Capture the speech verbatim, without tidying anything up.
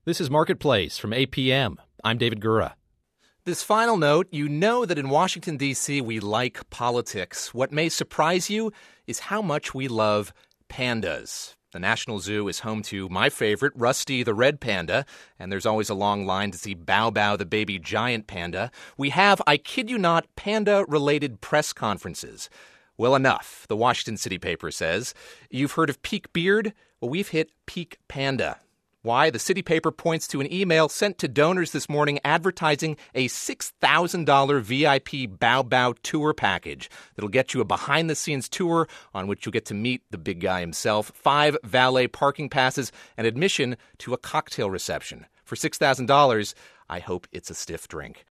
This is Marketplace from A P M. I'm David Gura. This final note, you know that in Washington, D C, we like politics. What may surprise you is how much we love pandas. The National Zoo is home to my favorite, Rusty the red panda, and there's always a long line to see Bao Bao the baby giant panda. We have, I kid you not, panda-related press conferences. Well, enough, the Washington City paper says. You've heard of peak beard? Well, we've hit peak panda. Why? The city paper points to an email sent to donors this morning advertising a six thousand dollars V I P Bao Bao tour package that'll get you a behind-the-scenes tour on which you'll get to meet the big guy himself, five valet parking passes, and admission to a cocktail reception. For six thousand dollars, I hope it's a stiff drink.